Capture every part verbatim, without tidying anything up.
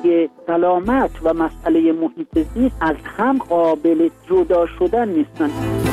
مسئله سلامت و مسئله محیط زیست از هم قابل جدا شدن نیستن.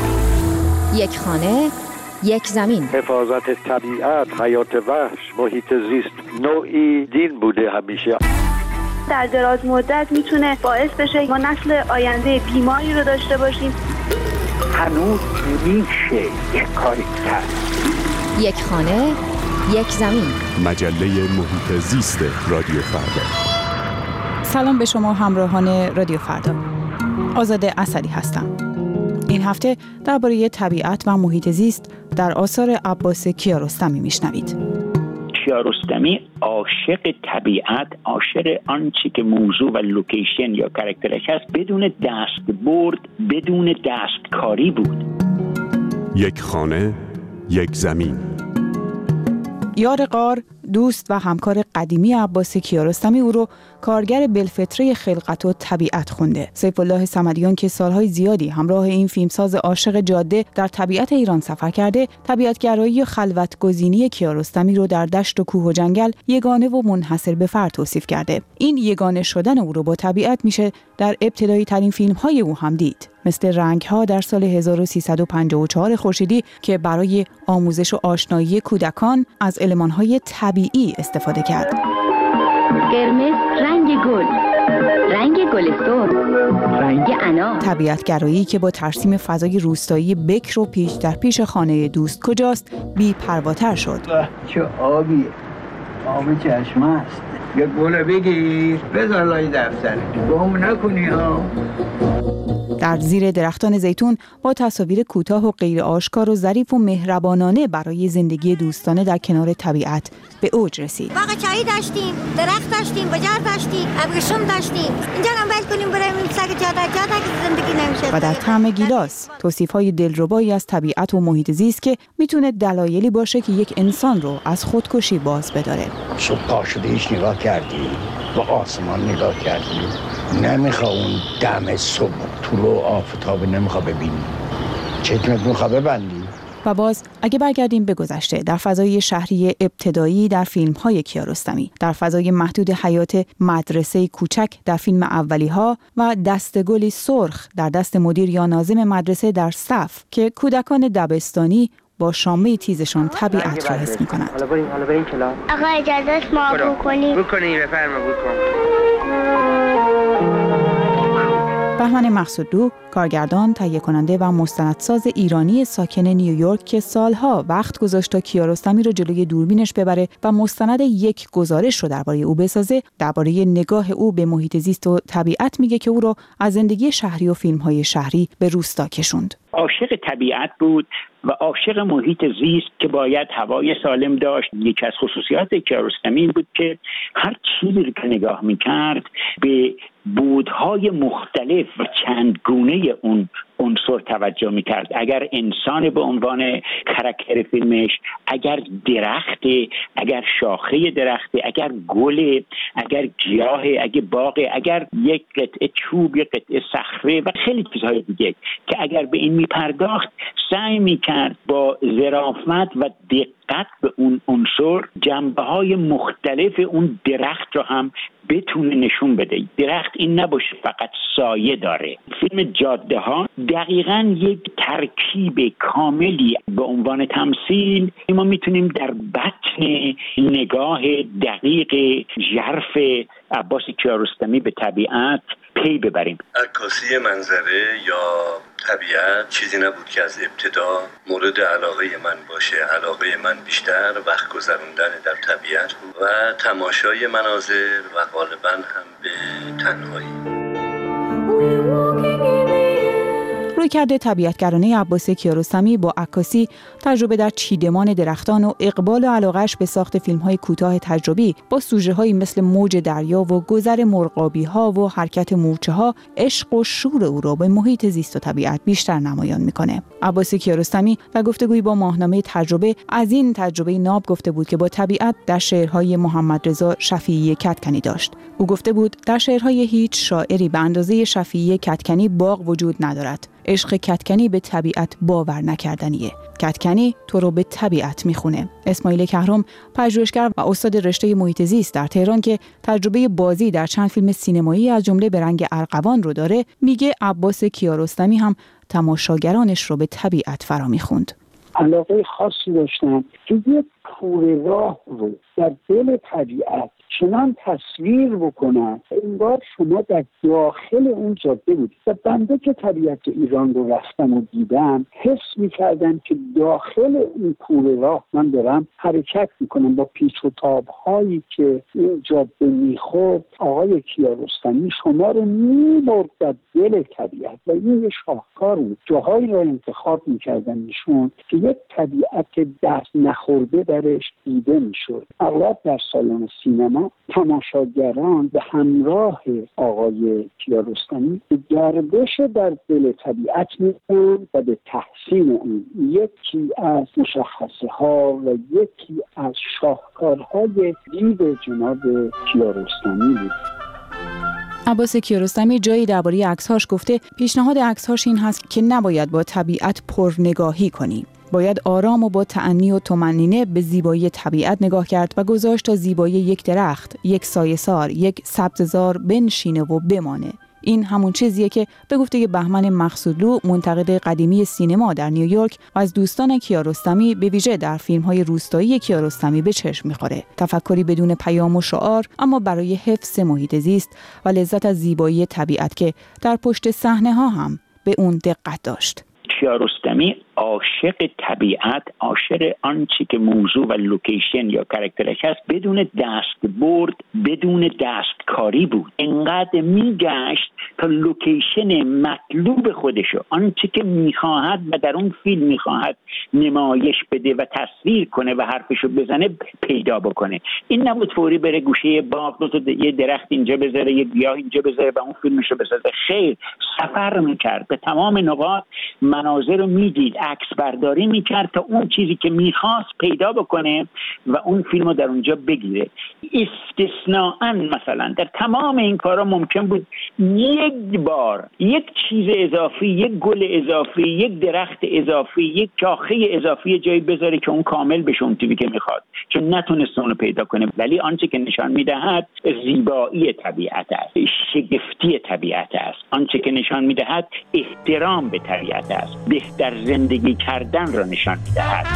یک خانه، یک زمین. حفاظت طبیعت، حیات وحش، محیط زیست نوعی دین بوده همیشه. در دراز مدت میتونه باعث بشه ما نسل آینده بیماری رو داشته باشیم. هنوز میشه یک کاری کرد. یک خانه، یک زمین. مجله محیط زیست رادیو فردا. سلام به شما همراهان رادیو فردا. آزاده اسدی هستم. این هفته درباره طبیعت و محیط زیست در آثار عباس کیارستمی میشنوید. کیارستمی عاشق طبیعت، عاشق آنچه که موضوع و لوکیشن یا کاراکترش هست بدون دستبرد، بدون دستکاری بود. یک خانه، یک زمین. یار غار، دوست و همکار قدیمی عباس کیارستمی او رو کارگر بالفطره خلقت و طبیعت خونده. سیف الله صمدیان که سالهای زیادی همراه این فیلمساز عاشق جاده در طبیعت ایران سفر کرده، طبیعتگرایی و خلوت‌گزینی کیارستمی رو در دشت و کوه و جنگل یگانه و منحصر به فرد توصیف کرده. این یگانه شدن او رو با طبیعت میشه در ابتدایی ترین فیلم‌های او هم دید، مثل رنگ‌ها در سال هزار و سیصد و پنجاه و چهار خورشیدی که برای آموزش و آشنایی کودکان از المان‌های طبیعی استفاده کرد. قرمز رنگ گل، رنگ گلستون، رنگ انار. طبیعتگرایی که با ترسیم فضای روستایی بکر و پیش در پیش خانه دوست کجاست بی پرواتر شد. چه آبیه، آب چشمه است. یه گل بگیر بذار لای دفتر، گم نکنی ها. در زیر درختان زیتون با تصاویر کوتاه و غیر آشکار و ظریف و مهربانانه برای زندگی دوستانه در کنار طبیعت به اوج رسید. باغ چایی داشتیم، درخت داشتیم، بجار داشتیم، ابریشم داشتیم. اینجا هم ول کنیم بریم این سگ جاده جاده که زندگی نمیشه. و در طعم گیلاس توصیف‌های دلربایی از طبیعت و محیط زیست که میتونه دلایلی باشه که یک انسان رو از خودکشی باز بداره. صبح پا شده هیچ نگاه کردی؟ با آسمان نگاه کردی؟ نمیخوا اون دم صبح طلوع آفتاب نمیخوا ببینی؟ چشمت میخوا ببندی؟ و باز اگه برگردیم به گذشته، در فضای شهری ابتدایی در فیلم‌های کیارستمی، در فضای محدود حیات مدرسه کوچک در فیلم اولی‌ها و دستگلی سرخ در دست مدیر یا ناظم مدرسه در صف که کودکان دبستانی با شامه تیزشان طبیعت را حس می‌کنند. حالا بریم حالا بریم کلاس. آقا اجازه است ما بکنیم. بکنیم بفرما بکن. بهمن مقصودلو، کارگردان، تهیه کننده و مستندساز ایرانی ساکن نیویورک که سالها وقت گذاشت تا کیارستمی رو جلوی دوربینش ببره و مستند یک گزارش رو درباره او بسازه، درباره نگاه او به محیط زیست و طبیعت میگه که او رو از زندگی شهری و فیلم‌های شهری به روستا کشوند. عاشق طبیعت بود و عاشق محیط زیست که باید هوای سالم داشت. یکی از خصوصیات کیارستمی این بود که هر چیزی رو که نگاه میکرد به بودهای مختلف و چند گونه اون عنصر توجه میکرد. اگر انسان به عنوان کاراکتر فیلمش، اگر درخت، اگر شاخه درخت، اگر گل، اگر گیاه، اگر باغ، اگر یک قطعه چوب، یک قطعه صخره و خیلی چیزهای دیگه که اگر به این میپرداخت سعی میکرد با ظرافت و دقت به اون عنصر جنبه‌های مختلف اون درخت رو هم بتونه نشون بده. درخت این نباشه فقط سایه داره. فیلم جاده ها دقیقاً یک ترکیب کاملی به عنوان تمثیل ما میتونیم در بطن نگاه دقیق ژرف عباس کیارستمی به طبیعت پی ببریم. عکاسی منظره یا طبیعت چیزی نبود که از ابتدا مورد علاقه من باشه. علاقه من بیشتر وقت گذروندن در طبیعت بود و تماشای مناظر و غالباً هم به تنهایی. رویکرد طبیعتگرانه عباس کیارستمی با عکاسی، تجربه در چیدمان درختان و اقبال و علاقه‌اش به ساخت فیلم‌های کوتاه تجربی با سوژه‌هایی مثل موج دریا و گذر مرغابی‌ها و حرکت مورچه‌ها، عشق و شور او را به محیط زیست و طبیعت بیشتر نمایان می‌کنه. عباس کیارستمی در گفتگویی با ماهنامه تجربه از این تجربه ناب گفته بود که با طبیعت در شعرهای محمد رضا شفیعی کدکنی داشت. او گفته بود در شعرهای هیچ شاعری به اندازه شفیعی کدکنی باغ وجود ندارد. عشق کدکنی به طبیعت باور نکردنیه. کدکنی تو رو به طبیعت میخونه. اسماعیل کهرم، پژوهشگر و استاد رشته محیط زیست در تهران که تجربه بازی در چند فیلم سینمایی از جمله به رنگ ارغوان رو داره، میگه عباس کیارستمی هم تماشاگرانش رو به طبیعت فرا میخوند. علاقه خاصی داشتن که یک کوره راه رو در دل طبیعت چنان تصویر بکنن انگار شما در داخل اون جاده بودید. و بنده که طبیعت ایران رو رفتم و دیدم، حس می‌کردم که داخل این کوره راه من دارم حرکت می‌کنم با پیچ و تاب‌هایی که این جاده می‌خورد. آقای کیارستمی شما رو می‌برد در دل طبیعت و این یه شاهکار بود. جاهایی رو انتخاب می‌کردن ایشون که یک طبیعت دست نخورده درش دیده می‌شد. اغلب در سالن سینما تماشاگران به همراه آقای کیارستمی به گردش در دل طبیعت می‌رفتند و به تحسین اون. یکی از مشخصه ها و یکی از شاهکارهای دید جناب کیارستمی بود. عباس کیارستمی جایی درباره عکس‌هاش گفته پیشنهاد عکس‌هاش این هست که نباید با طبیعت پرنگاهی کنی. باید آرام و با تأنی و طمأنینه به زیبایی طبیعت نگاه کرد و گذاشت تا زیبایی یک درخت، یک سایه‌سار، یک سبززار بنشینه و بمانه. این همون چیزیه که به گفته بهمن مقصودلو، منتقد قدیمی سینما در نیویورک و از دوستان کیارستمی به ویژه در فیلم‌های روستایی کیارستمی به چشم می‌خوره. تفکری بدون پیام و شعار، اما برای حفظ محیط زیست و لذت از زیبایی طبیعت که در پشت صحنه‌ها هم به اون دقت داشت. کیارستمی عاشق طبیعت، عاشق آنچه که موضوع و لوکیشن یا کاراکترش هست بدون دستبرد، بدون دستکاری بود. انقدر میگشت تا لوکیشن مطلوب خودشو، آنچه که میخواهد و در اون فیلم میخواهد نمایش بده و تصویر کنه و حرفشو بزنه پیدا بکنه. این نبود فوری بره گوشه باغ دو تا یه درخت اینجا بذاره، یه گیاه اینجا بذاره و اون فیلمشو بسازه. خیر، سفر میکرد به تمام نقاط، مناظر رو میدید، عکس برداری میکرد تا اون چیزی که میخواست پیدا بکنه و اون فیلم رو در اونجا بگیره. استثناءً مثلا در تمام این کارا ممکن بود یک بار یک چیز اضافی، یک گل اضافی، یک درخت اضافی، یک شاخه اضافی جایی بذاره که اون کامل بشه اون چیزی که میخواد، چون نتونست اون رو پیدا کنه. ولی آنچه که نشان میدهد زیبایی طبیعت است، شگفتی طبیعت است. آنچه که نشان میدهد احترام به طبیعت است، بهتر زندگی کردن را نشان می‌دهد.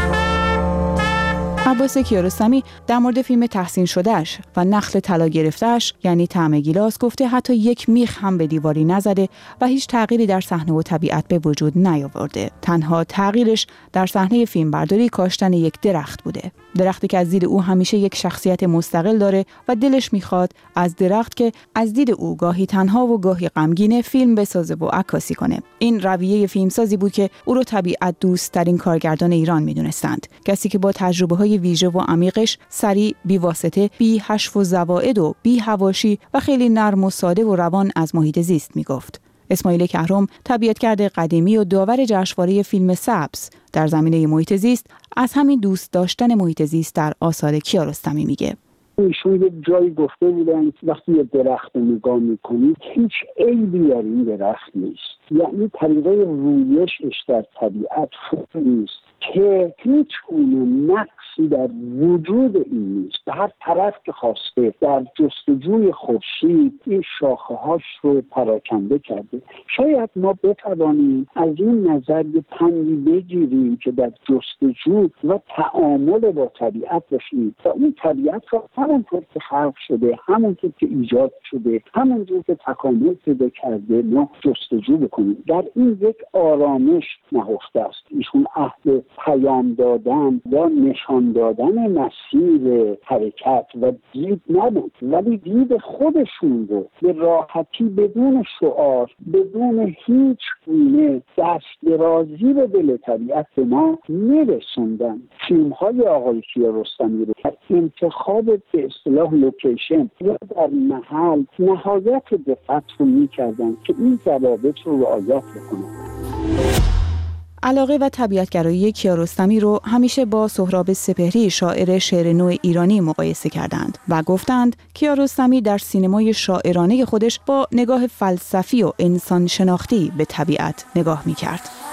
عباس کیارستمی در مورد فیلم تحسین شدهش و نخل طلا گرفتهش یعنی طعم گیلاس گفته حتی یک میخ هم به دیواری نزده و هیچ تغییری در صحنه و طبیعت به وجود نیاورده. تنها تغییرش در صحنه فیلمبرداری کاشتن یک درخت بوده. درختی که از دید او همیشه یک شخصیت مستقل داره و دلش میخواد از درخت که از دید او گاهی تنها و گاهی غمگینه فیلم بسازه و عکاسی کنه. این رویه فیلمسازی بود که او رو طبیعت دوست ترین کارگردان ایران میدونستند. کسی که با تجربه‌های ویژه و عمیقش سریع، بی واسطه، بی حشو و زوائد و بی حواشی و خیلی نرم و ساده و روان از محیط زیست میگفت. اسماعیل کهرم، طبیعتگرد قدیمی و داور جشنواره فیلم سبز در زمینه محیط زیست، از همین دوست داشتن محیط زیست در آثار کیارستمی میگه. ایشون یه جایی گفته بودن وقتی یه درخت رو نگاه میکنید هیچ عیبی در این درخت نیست، یعنی طریقه رویشش در طبیعت خوب نیست که هیچ گونه نقصی در وجود این نیست. به هر طرف که خواسته در جستجوی خورشید این شاخه هاش رو پراکنده کرده. شاید ما بتوانیم از این نظر یه پندی بگیریم که در جستجو و تعامل با طبیعت باشیم و اون طبیعت رو همونطور که خلق شده، همونطور که ایجاد شده، همونطور که تکامل پیدا کرده ما جستجو بکنیم. در این یک آرامش نهفته است. ایشون عهد پیام دادن یا نشان دادن مسیر حرکت و دید نبود، ولی دید خودشون رو به راحتی بدون شعار، بدون هیچ گونه دستدرازی به دل طبیعت به ما میرسوندن. فیلم های آقای کیارستمی رو که انتخاب به اصطلاح لوکیشن یا در محل نهایت دقت رو میکردن که این ضوابط رو رعایت بکنن. علاقه و طبیعتگرایی کیارستمی رو همیشه با سهراب سپهری شاعر شعر نو ایرانی مقایسه کردند و گفتند کیارستمی در سینمای شاعرانه خودش با نگاه فلسفی و انسان شناختی به طبیعت نگاه می‌کرد.